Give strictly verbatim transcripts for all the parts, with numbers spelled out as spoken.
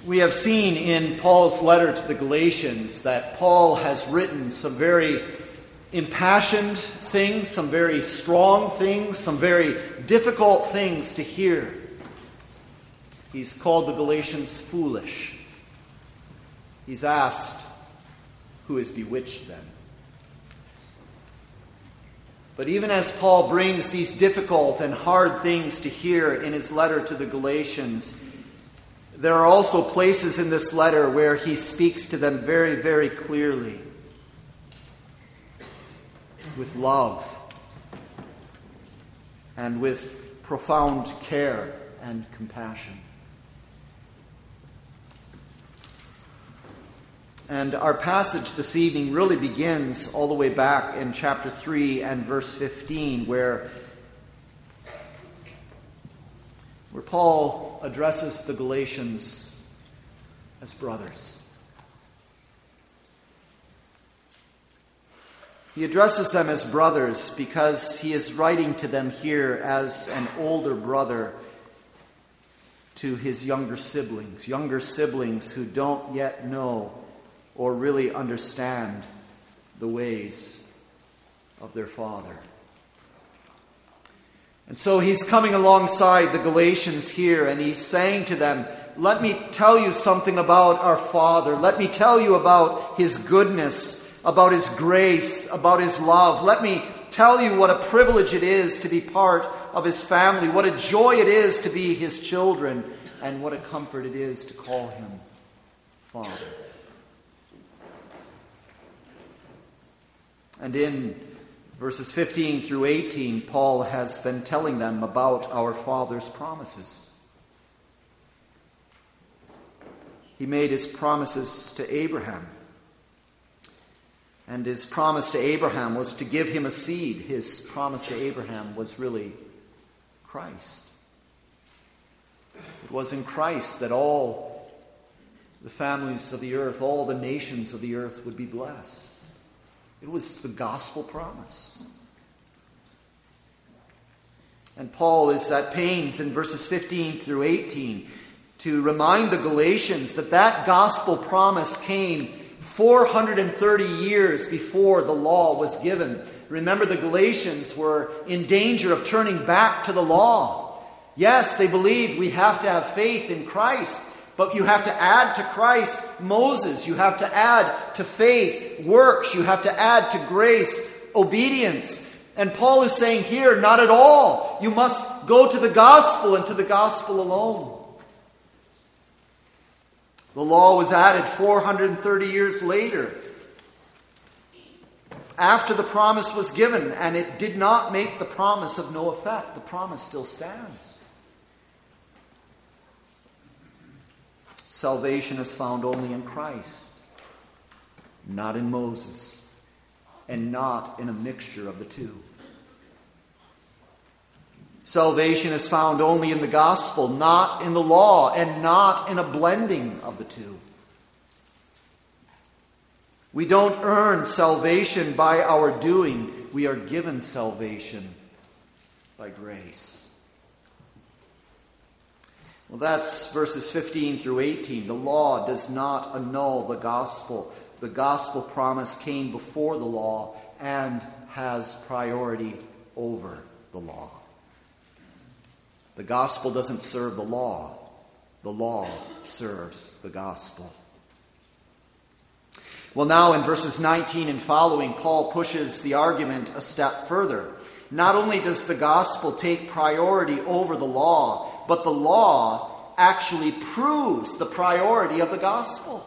We have seen in Paul's letter to the Galatians that Paul has written some very impassioned things, some very strong things, some very difficult things to hear. He's called the Galatians foolish. He's asked, who has bewitched them? But even as Paul brings these difficult and hard things to hear in his letter to the Galatians, there are also places in this letter where he speaks to them very, very clearly, with love and with profound care and compassion. And our passage this evening really begins all the way back in chapter three and verse fifteen, where, where Paul addresses the Galatians as brothers. He addresses them as brothers because he is writing to them here as an older brother to his younger siblings, younger siblings who don't yet know or really understand the ways of their father. And so he's coming alongside the Galatians here, and he's saying to them, let me tell you something about our Father. Let me tell you about His goodness, about His grace, about His love. Let me tell you what a privilege it is to be part of His family, what a joy it is to be His children, and what a comfort it is to call Him Father. And in verses fifteen through eighteen, Paul has been telling them about our Father's promises. He made His promises to Abraham. And His promise to Abraham was to give him a seed. His promise to Abraham was really Christ. It was in Christ that all the families of the earth, all the nations of the earth would be blessed. It was the gospel promise. And Paul is at pains in verses fifteen through eighteen to remind the Galatians that that gospel promise came four hundred thirty years before the law was given. Remember, the Galatians were in danger of turning back to the law. Yes, they believed we have to have faith in Christ. But you have to add to Christ Moses. You have to add to faith works. You have to add to grace obedience. And Paul is saying here, not at all. You must go to the gospel and to the gospel alone. The law was added four hundred thirty years later, after the promise was given, and it did not make the promise of no effect. The promise still stands. Salvation is found only in Christ, not in Moses, and not in a mixture of the two. Salvation is found only in the gospel, not in the law, and not in a blending of the two. We don't earn salvation by our doing. We are given salvation by grace. Well, that's verses fifteen through eighteen. The law does not annul the gospel. The gospel promise came before the law and has priority over the law. The gospel doesn't serve the law. The law serves the gospel. Well, now in verses nineteen and following, Paul pushes the argument a step further. Not only does the gospel take priority over the law, but the law actually proves the priority of the gospel.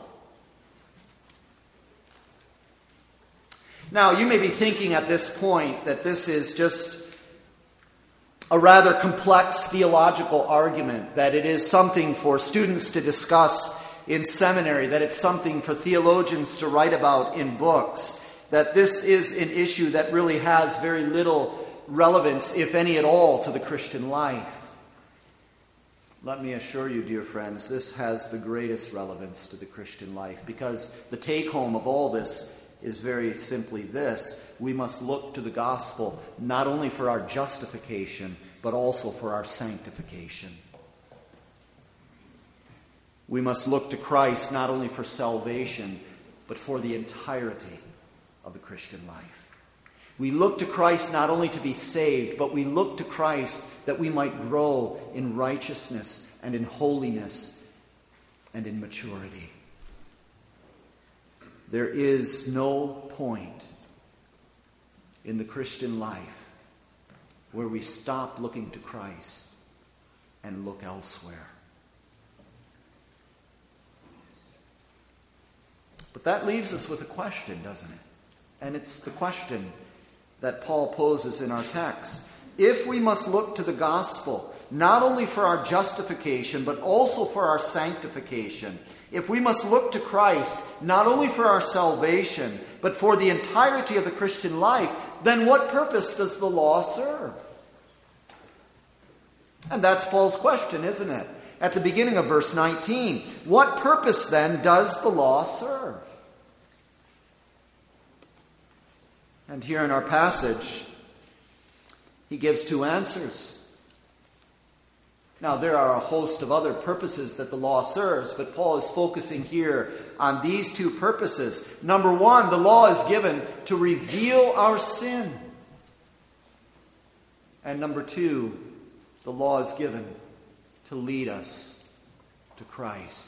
Now, you may be thinking at this point that this is just a rather complex theological argument, that it is something for students to discuss in seminary, that it's something for theologians to write about in books, that this is an issue that really has very little relevance, if any at all, to the Christian life. Let me assure you, dear friends, this has the greatest relevance to the Christian life, because the take-home of all this is very simply this: we must look to the gospel not only for our justification, but also for our sanctification. We must look to Christ not only for salvation, but for the entirety of the Christian life. We look to Christ not only to be saved, but we look to Christ that we might grow in righteousness and in holiness and in maturity. There is no point in the Christian life where we stop looking to Christ and look elsewhere. But that leaves us with a question, doesn't it? And it's the question that Paul poses in our text. If we must look to the gospel, not only for our justification, but also for our sanctification, if we must look to Christ, not only for our salvation, but for the entirety of the Christian life, then what purpose does the law serve? And that's Paul's question, isn't it? At the beginning of verse nineteen, what purpose then does the law serve? And here in our passage, he gives two answers. Now, there are a host of other purposes that the law serves, but Paul is focusing here on these two purposes. Number one, the law is given to reveal our sin. And number two, the law is given to lead us to Christ.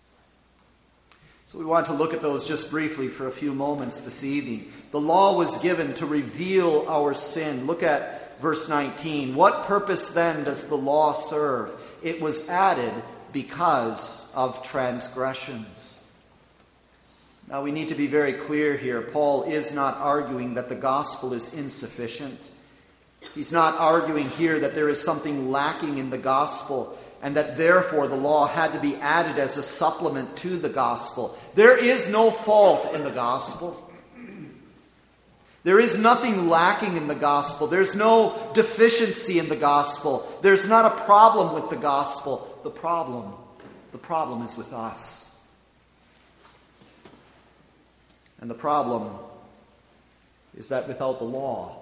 So we want to look at those just briefly for a few moments this evening. The law was given to reveal our sin. Look at verse nineteen. What purpose then does the law serve? It was added because of transgressions. Now we need to be very clear here. Paul is not arguing that the gospel is insufficient. He's not arguing here that there is something lacking in the gospel and that therefore the law had to be added as a supplement to the gospel. There is no fault in the gospel. There is nothing lacking in the gospel. There's no deficiency in the gospel. There's not a problem with the gospel. The problem, the problem is with us. And the problem is that without the law,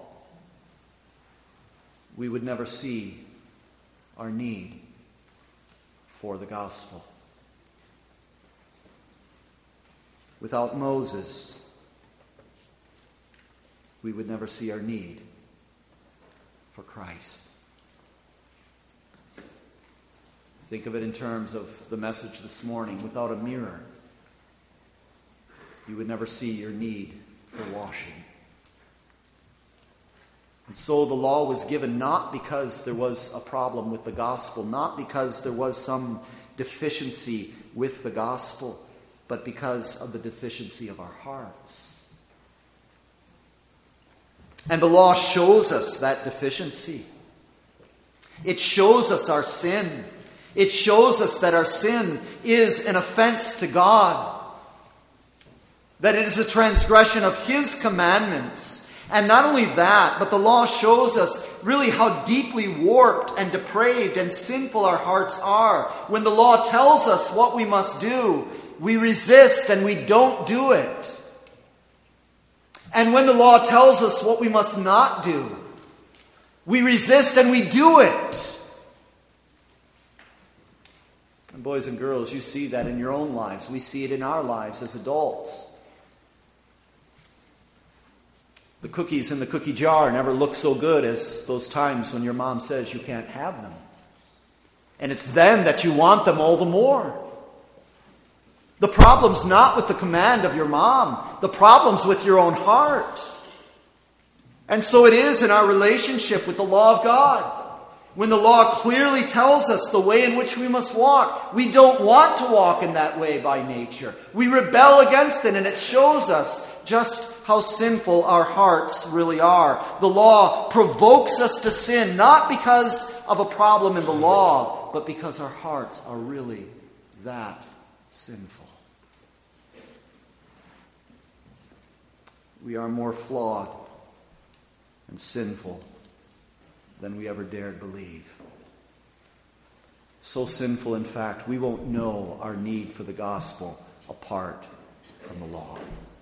we would never see our need for the gospel. Without Moses, we would never see our need for Christ. Think of it in terms of the message this morning. Without a mirror, you would never see your need for washing. And so the law was given not because there was a problem with the gospel, not because there was some deficiency with the gospel, but because of the deficiency of our hearts. And the law shows us that deficiency. It shows us our sin. It shows us that our sin is an offense to God, that it is a transgression of His commandments. And not only that, but the law shows us really how deeply warped and depraved and sinful our hearts are. When the law tells us what we must do, we resist and we don't do it. And when the law tells us what we must not do, we resist and we do it. And boys and girls, you see that in your own lives. We see it in our lives as adults. The cookies in the cookie jar never look so good as those times when your mom says you can't have them. And it's then that you want them all the more. The problem's not with the command of your mom. The problem's with your own heart. And so it is in our relationship with the law of God. When the law clearly tells us the way in which we must walk, we don't want to walk in that way by nature. We rebel against it, and it shows us just how sinful our hearts really are. The law provokes us to sin, not because of a problem in the law, but because our hearts are really that sinful. We are more flawed and sinful than we ever dared believe. So sinful, in fact, we won't know our need for the gospel apart from the law.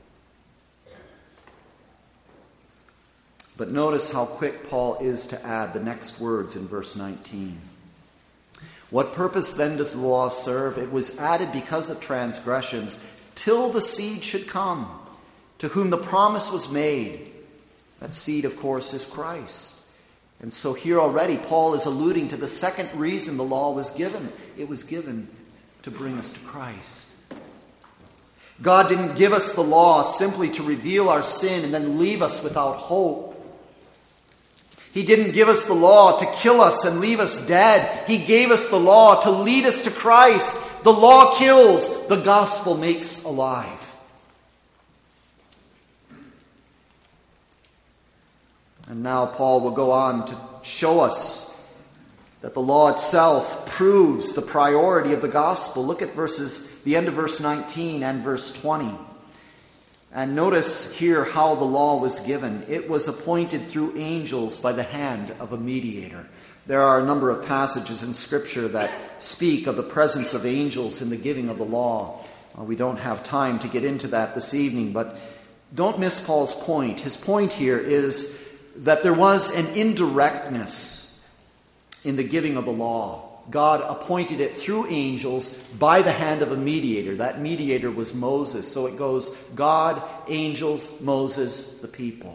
But notice how quick Paul is to add the next words in verse nineteen. What purpose then does the law serve? It was added because of transgressions, till the seed should come, to whom the promise was made. That seed, of course, is Christ. And so here already Paul is alluding to the second reason the law was given. It was given to bring us to Christ. God didn't give us the law simply to reveal our sin and then leave us without hope. He didn't give us the law to kill us and leave us dead. He gave us the law to lead us to Christ. The law kills, the gospel makes alive. And now Paul will go on to show us that the law itself proves the priority of the gospel. Look at verses, the end of verse nineteen and verse twenty. And notice here how the law was given. It was appointed through angels by the hand of a mediator. There are a number of passages in Scripture that speak of the presence of angels in the giving of the law. Uh, we don't have time to get into that this evening, but don't miss Paul's point. His point here is that there was an indirectness in the giving of the law. God appointed it through angels by the hand of a mediator. That mediator was Moses. So it goes God, angels, Moses, the people.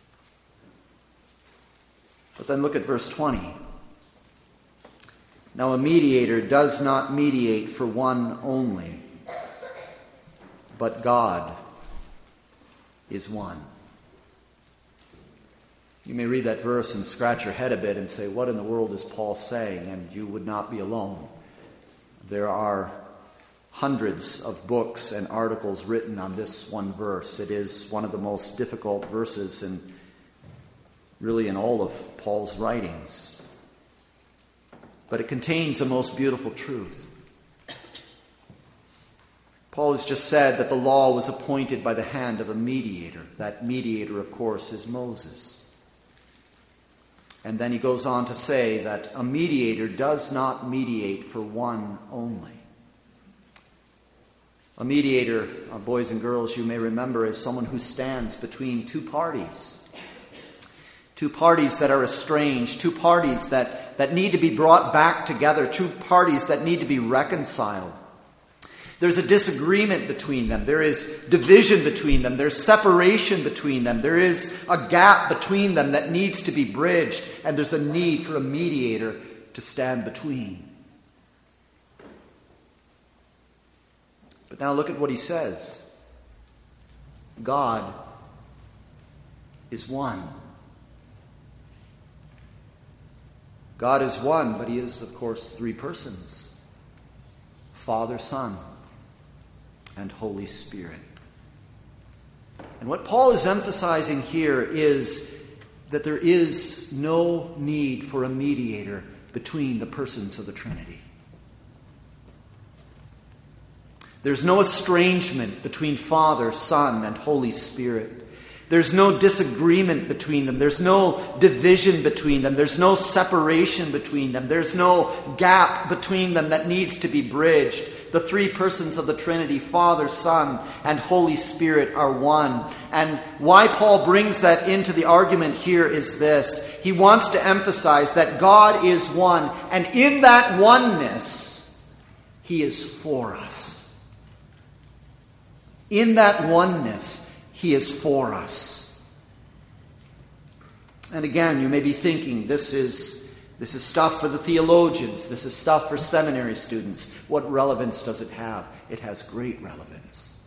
But then look at verse twenty. Now a mediator does not mediate for one only, but God is one. You may read that verse and scratch your head a bit and say, what in the world is Paul saying? And you would not be alone. There are hundreds of books and articles written on this one verse. It is one of the most difficult verses in really in all of Paul's writings. But it contains a most beautiful truth. Paul has just said that the law was appointed by the hand of a mediator. That mediator, of course, is Moses. And then he goes on to say that a mediator does not mediate for one only. A mediator, uh, boys and girls, you may remember, is someone who stands between two parties. Two parties that are estranged, two parties that, that need to be brought back together, two parties that need to be reconciled. There's a disagreement between them. There is division between them. There's separation between them. There is a gap between them that needs to be bridged. And there's a need for a mediator to stand between. But now look at what he says. God is one. God is one, but he is, of course, three persons. Father, Son, and Holy Spirit. And what Paul is emphasizing here is that there is no need for a mediator between the persons of the Trinity. There's no estrangement between Father, Son, and Holy Spirit. There's no disagreement between them. There's no division between them. There's no separation between them. There's no gap between them that needs to be bridged. The three persons of the Trinity, Father, Son, and Holy Spirit, are one. And why Paul brings that into the argument here is this. He wants to emphasize that God is one, and in that oneness, he is for us. In that oneness, he is for us. And again, you may be thinking, this is, this is stuff for the theologians. This is stuff for seminary students. What relevance does it have? It has great relevance.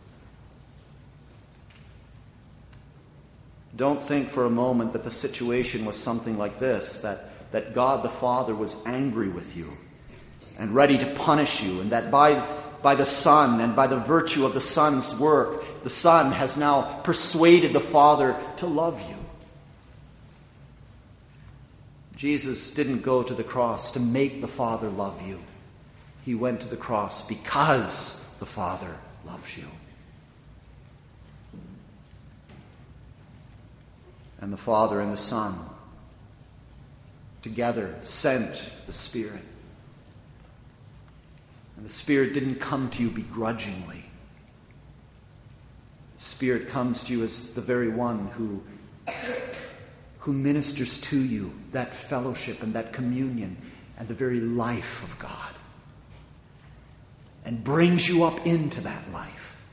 Don't think for a moment that the situation was something like this, that, that God the Father was angry with you and ready to punish you, and that by, by the Son and by the virtue of the Son's work, the Son has now persuaded the Father to love you. Jesus didn't go to the cross to make the Father love you. He went to the cross because the Father loves you. And the Father and the Son together sent the Spirit. And the Spirit didn't come to you begrudgingly. Spirit comes to you as the very one who, who ministers to you that fellowship and that communion and the very life of God, and brings you up into that life.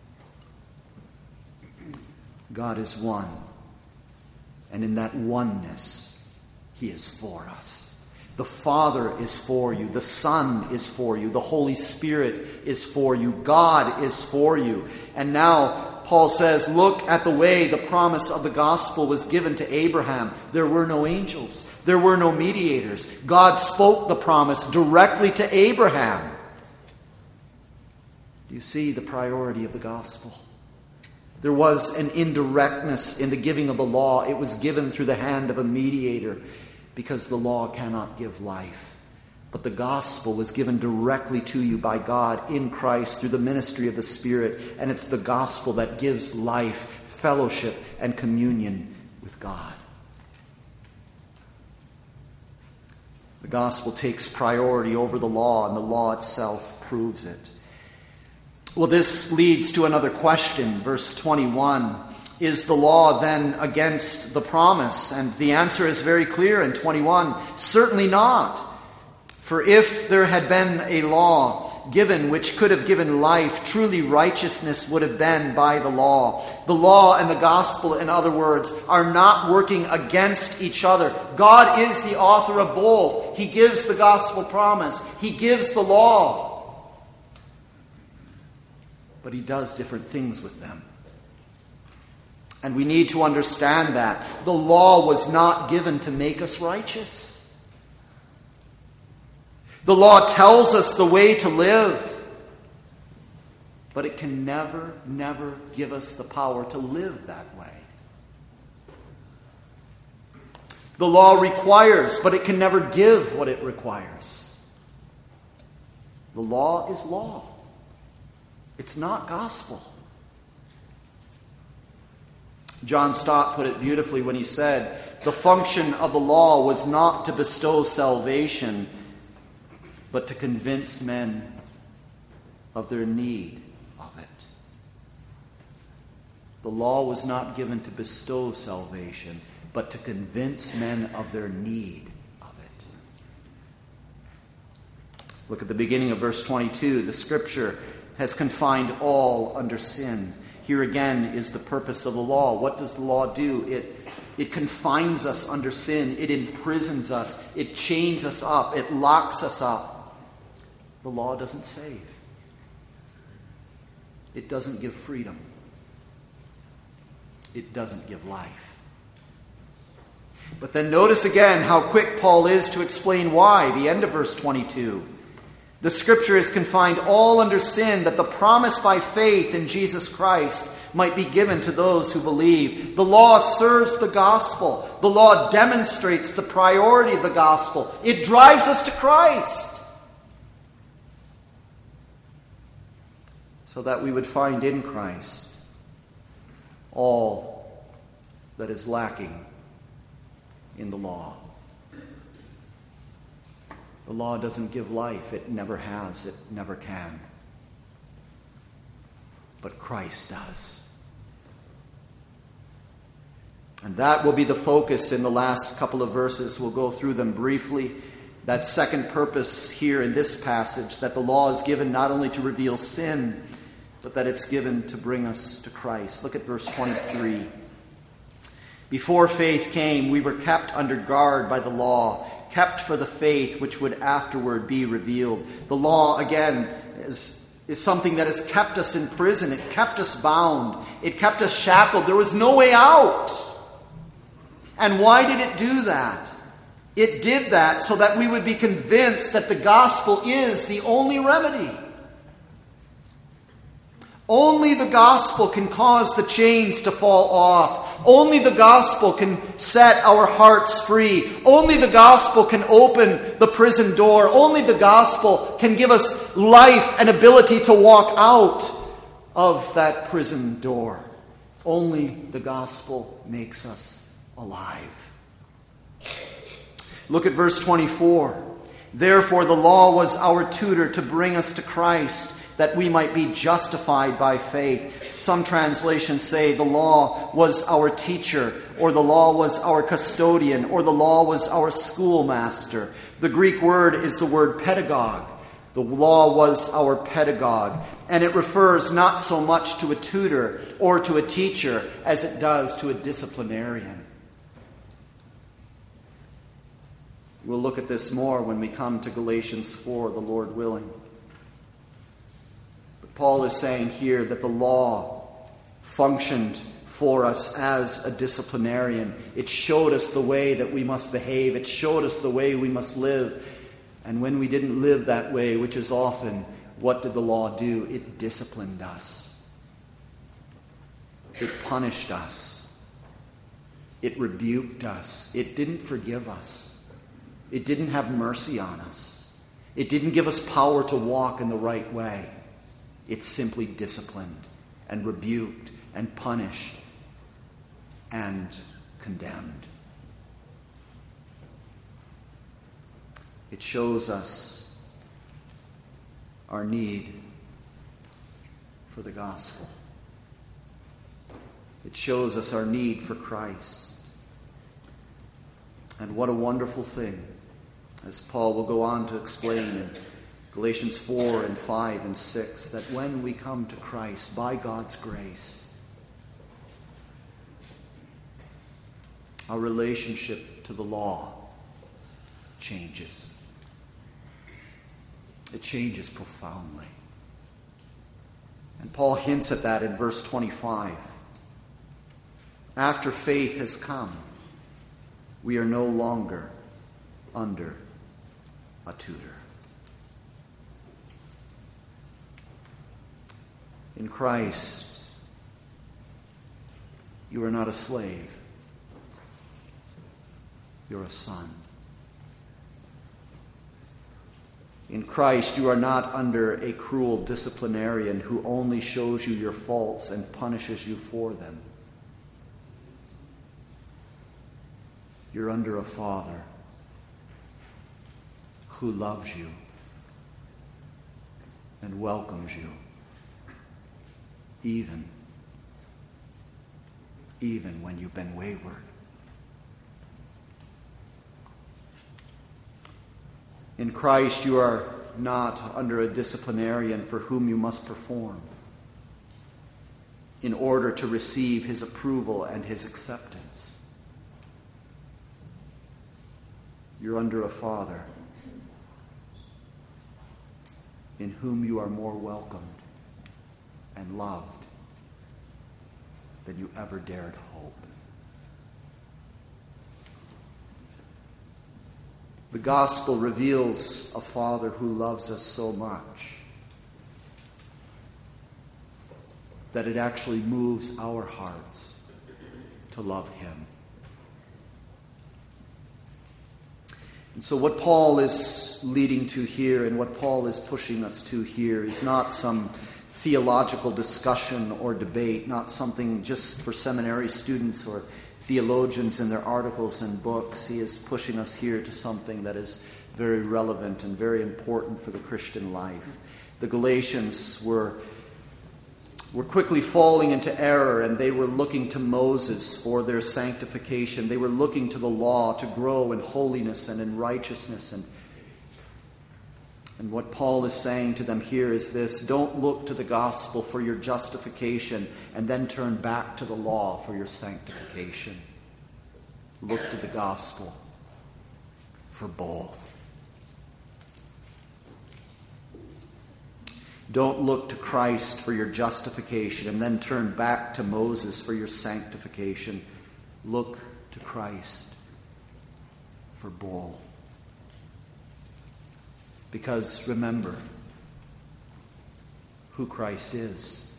God is one, and in that oneness, he is for us. The Father is for you. The Son is for you. The Holy Spirit is for you. God is for you. And now, Paul says, look at the way the promise of the gospel was given to Abraham. There were no angels. There were no mediators. God spoke the promise directly to Abraham. Do you see the priority of the gospel? There was an indirectness in the giving of the law. It was given through the hand of a mediator, because the law cannot give life. But the gospel was given directly to you by God in Christ through the ministry of the Spirit. And it's the gospel that gives life, fellowship, and communion with God. The gospel takes priority over the law, and the law itself proves it. Well, this leads to another question. Verse twenty-one. Is the law then against the promise? And the answer is very clear in twenty-one. Certainly not. For if there had been a law given which could have given life, truly righteousness would have been by the law. The law and the gospel, in other words, are not working against each other. God is the author of both. He gives the gospel promise. He gives the law. But he does different things with them. And we need to understand that. The law was not given to make us righteous. The law tells us the way to live. But it can never, never give us the power to live that way. The law requires, but it can never give what it requires. The law is law. It's not gospel. John Stott put it beautifully when he said, the function of the law was not to bestow salvation, but to convince men of their need of it. The law was not given to bestow salvation, but to convince men of their need of it. Look at the beginning of verse twenty-two. The Scripture has confined all under sin. Here again is the purpose of the law. What does the law do? It, it confines us under sin. It imprisons us. It chains us up. It locks us up. The law doesn't save. It doesn't give freedom. It doesn't give life. But then notice again how quick Paul is to explain why. The end of verse twenty-two. The Scripture is confined all under sin, that the promise by faith in Jesus Christ might be given to those who believe. The law serves the gospel. The law demonstrates the priority of the gospel. It drives us to Christ, so that we would find in Christ all that is lacking in the law. The law doesn't give life. It never has. It never can. But Christ does. And that will be the focus in the last couple of verses. We'll go through them briefly. That second purpose here in this passage, that the law is given not only to reveal sin, but that it's given to bring us to Christ. Look at verse twenty-three. Before faith came, we were kept under guard by the law, kept for the faith which would afterward be revealed. The law, again, is, is something that has kept us in prison. It kept us bound. It kept us shackled. There was no way out. And why did it do that? It did that so that we would be convinced that the gospel is the only remedy. Only the gospel can cause the chains to fall off. Only the gospel can set our hearts free. Only the gospel can open the prison door. Only the gospel can give us life and ability to walk out of that prison door. Only the gospel makes us alive. Look at verse twenty-four. Therefore the law was our tutor to bring us to Christ, that we might be justified by faith. Some translations say the law was our teacher, or the law was our custodian, or the law was our schoolmaster. The Greek word is the word pedagogue. The law was our pedagogue, and it refers not so much to a tutor or to a teacher as it does to a disciplinarian. We'll look at this more when we come to Galatians four, the Lord willing. But Paul is saying here that the law functioned for us as a disciplinarian. It showed us the way that we must behave. It showed us the way we must live. And when we didn't live that way, which is often, what did the law do? It disciplined us. It punished us. It rebuked us. It didn't forgive us. It didn't have mercy on us. It didn't give us power to walk in the right way. It simply disciplined and rebuked and punished and condemned. It shows us our need for the gospel. It shows us our need for Christ. And what a wonderful thing, as Paul will go on to explain in Galatians four and five and six, that when we come to Christ by God's grace, our relationship to the law changes. It changes profoundly. And Paul hints at that in verse twenty-five. After faith has come, we are no longer under a tutor. In Christ, you are not a slave. You're a son. In Christ, you are not under a cruel disciplinarian who only shows you your faults and punishes you for them. You're under a Father who loves you and welcomes you, even, even when you've been wayward. In Christ, you are not under a disciplinarian for whom you must perform in order to receive his approval and his acceptance. You're under a Father in whom you are more welcomed and loved than you ever dared hope. The gospel reveals a Father who loves us so much that it actually moves our hearts to love him. And so what Paul is leading to here and what Paul is pushing us to here is not some theological discussion or debate, not something just for seminary students or theologians in their articles and books. He is pushing us here to something that is very relevant and very important for the Christian life. The Galatians were, were quickly falling into error, and they were looking to Moses for their sanctification. They were looking to the law to grow in holiness and in righteousness. And, and what Paul is saying to them here is this: don't look to the gospel for your justification and then turn back to the law for your sanctification. Look to the gospel for both. Don't look to Christ for your justification and then turn back to Moses for your sanctification. Look to Christ for both. Because remember who Christ is.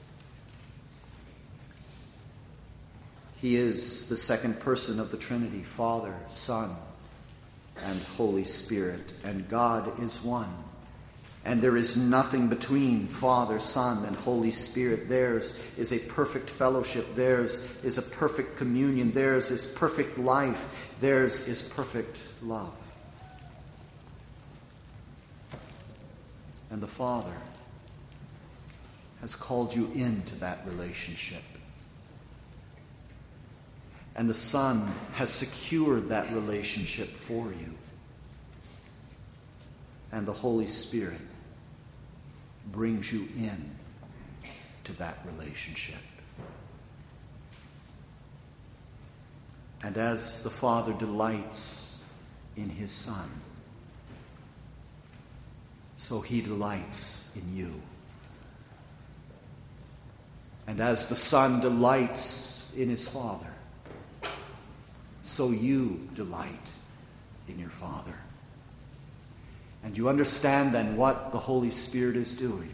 He is the second person of the Trinity, Father, Son, and Holy Spirit. And God is one. And there is nothing between Father, Son, and Holy Spirit. Theirs is a perfect fellowship. Theirs is a perfect communion. Theirs is perfect life. Theirs is perfect love. And the Father has called you into that relationship. And the Son has secured that relationship for you. and the Holy Spirit brings you in to that relationship. And as the Father delights in his Son, so he delights in you. And as the Son delights in his Father, so you delight in your Father. And you understand then what the Holy Spirit is doing.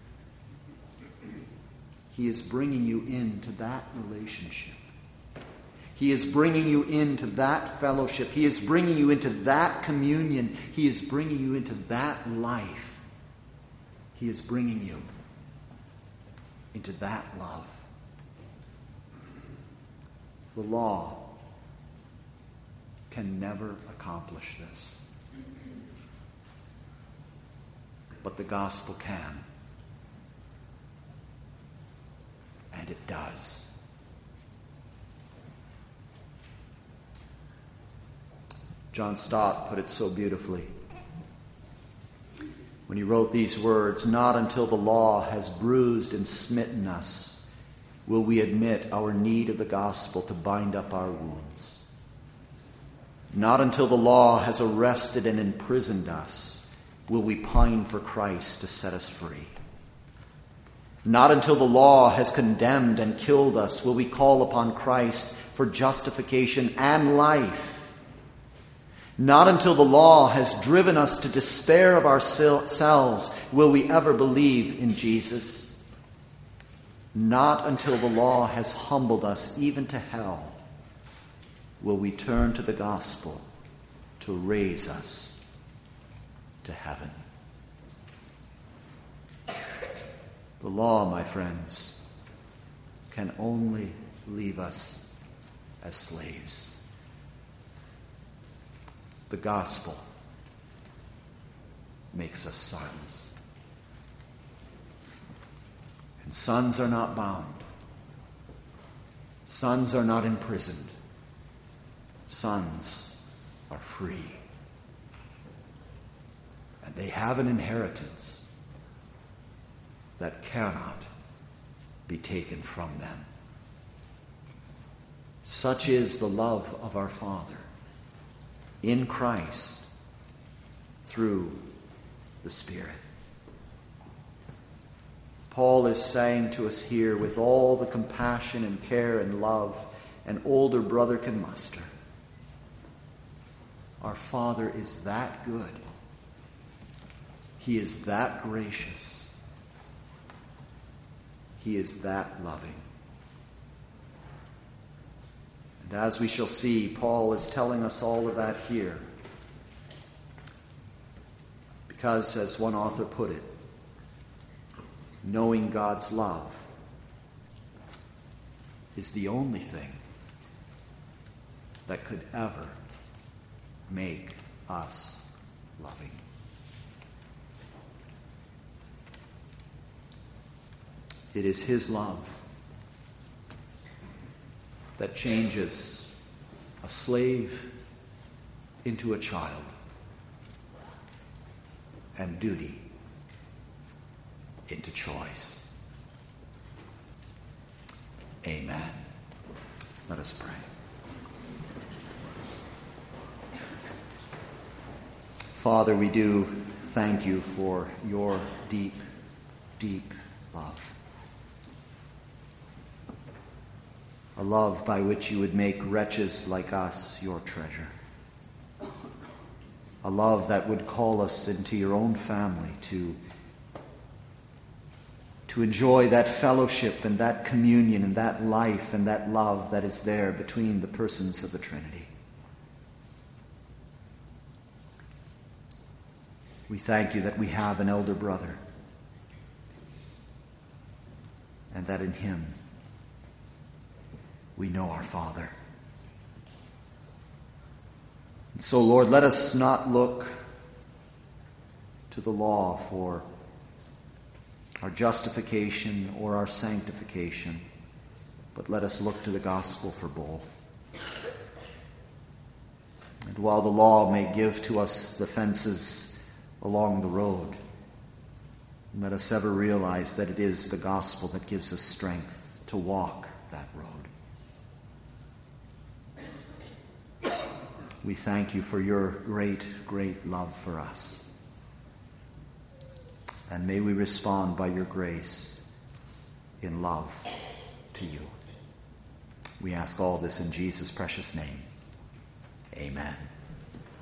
He is bringing you into that relationship. He is bringing you into that fellowship. He is bringing you into that communion. He is bringing you into that life. He is bringing you into that love. The law can never accomplish this. But the gospel can. And it does. John Stott put it so beautifully when he wrote these words, "Not until the law has bruised and smitten us will we admit our need of the gospel to bind up our wounds. Not until the law has arrested and imprisoned us will we pine for Christ to set us free. Not until the law has condemned and killed us will we call upon Christ for justification and life. Not until the law has driven us to despair of ourselves will we ever believe in Jesus. Not until the law has humbled us even to hell will we turn to the gospel to raise us to heaven." The law, my friends, can only leave us as slaves. The gospel makes us sons. And sons are not bound. Sons are not imprisoned. Sons are free. And they have an inheritance that cannot be taken from them. Such is the love of our Father in Christ through the Spirit. Paul is saying to us here with all the compassion and care and love an older brother can muster, our Father is that good. He is that gracious. He is that loving. And as we shall see, Paul is telling us all of that here. Because, as one author put it, knowing God's love is the only thing that could ever make us loving. It is his love that changes a slave into a child and duty into choice. Amen. Let us pray. Father, we do thank you for your deep, deep love. A love by which you would make wretches like us your treasure. A love that would call us into your own family to, to enjoy that fellowship and that communion and that life and that love that is there between the persons of the Trinity. We thank you that we have an elder brother and that in him we know our Father. And so, Lord, let us not look to the law for our justification or our sanctification, but let us look to the gospel for both. And while the law may give to us the fences along the road. Let us ever realize that it is the gospel that gives us strength to walk that road. We thank you for your great, great love for us. And may we respond by your grace in love to you. We ask all this in Jesus' precious name. Amen.